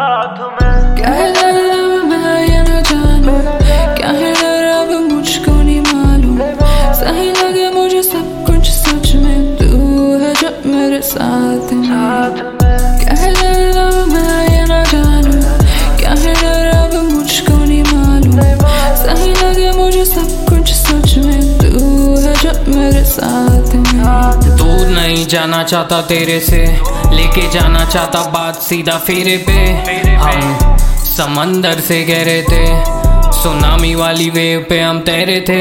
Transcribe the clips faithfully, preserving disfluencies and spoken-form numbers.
साथ में। क्या है डर मैं ये न जानूं, क्या है डर अब मुझको नहीं मालूम। सही लगे मुझे सब कुछ सच में, तू है जब मेरे साथ में। क्या है डर अब मैं ये न जानूं, क्या है डर अब मुझको नहीं मालूम। सही लगे मुझे सब कुछ सच में, तू है जब मेरे साथ में। दूर नहीं जाना चाहता तेरे से, लेके जाना चाहता बात सीधा फेरे पे। हम समंदर से गहरे थे, सुनामी वाली वेव पे हम तैरे थे।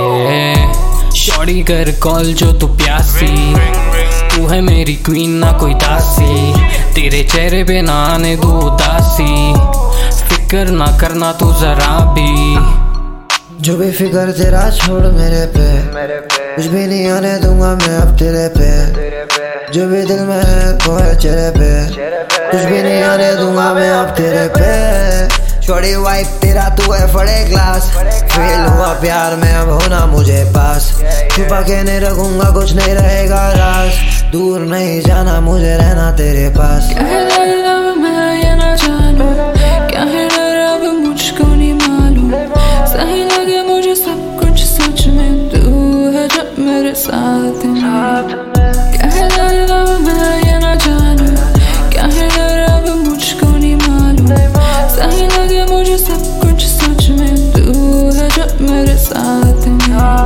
शॉर्टी कर कॉल जो तू प्यासी, तू है मेरी क्वीन ना कोई दासी। तेरे चेहरे पे ना आने दो उदासी, फिक्र ना करना तू जरा भी। जो भी फिक्र तेरा छोड़ मेरे पे, कुछ भी नहीं आने दूंगा मैं अब तेरे पे। जो भी दिल में है वो है चेहरे पे, कुछ भी नहीं आने दूंगा मैं अब तेरे पे। छोड़ी वाइफ तेरा तू है फड़े क्लास, फेल हुआ प्यार में अब होना मुझे पास। छुपा के नहीं रखूंगा कुछ नहीं रहेगा राज, दूर नहीं जाना मुझे रहना तेरे पास। क्या है डर अब मैं ये न जानूं, क्या है डर अब मुझको नहीं मालूम। सही लगे मुझे सब कुछ सच में, तू है जब मेरे साथ में। क्या है डर अब मैं ये न जानूं, क्या है डर अब मुझको नहीं मालूम। सही लगे मुझे सब कुछ सच में, तू है जब मेरे साथ में।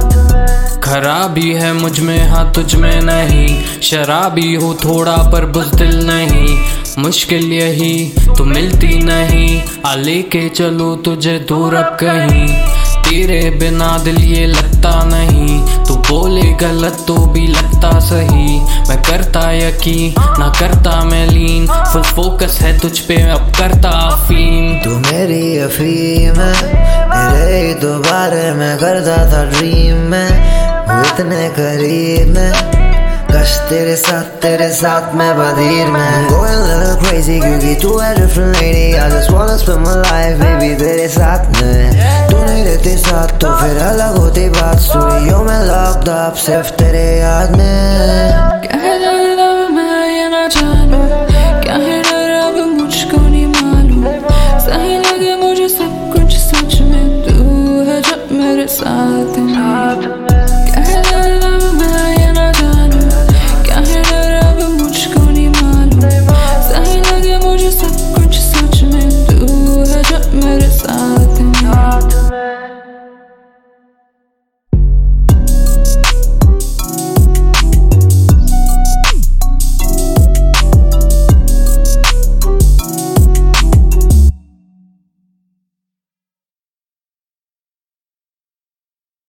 खराबी है मुझ में हाँ तुझ में नहीं, शराबी हो थोड़ा पर बुज़दिल नहीं। मुश्किल यही तू मिलती नहीं, आ लेके चलो तुझे दूर अब कहीं। तेरे बिना दिल ये लगता नहीं, तू बोले गलत तो भी लगता सही। मैं करता यकीन ना करता मैं लीन, फुल फोकस है तुझ पे अब करता अफीम। तू मेरी अफीम है, मेरे ही तो बारे में करता था ड्रीम में। वो इतने करीब में, कश तेरे साथ तेरे साथ मैं बधीर में। Going a little crazy क्योंकि तू है different lady, I just wanna spend my life baby तेरे साथ में। तू नहीं रहती साथ तो फिर अलग होती बात, स्टूडियो में locked up सिर्फ तेरे याद में। क्या है डर अब मैं ये न जानूं,